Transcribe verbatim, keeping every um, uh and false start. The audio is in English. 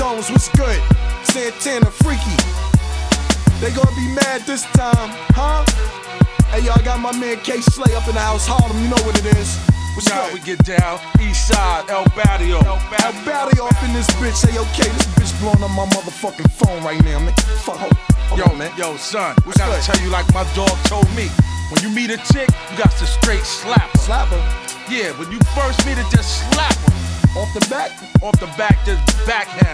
Jones, what's good? Santana, Freaky. They gonna be mad this time, huh? Hey, y'all, I got my man K Slay up in the house, Harlem, you know what it is. What's Now good? we get down, east side, El Barrio. El Barrio up in this bitch. Hey, okay, this bitch blowing up my motherfucking phone right now, man. Fuck, hold, hold Yo, on, man. yo, son, What's I gotta good? tell you like my dog told me. When you meet a chick, you got to straight slap her. Slap her Yeah, when you first meet her, just slap her. off the back. Off the back, just backhand.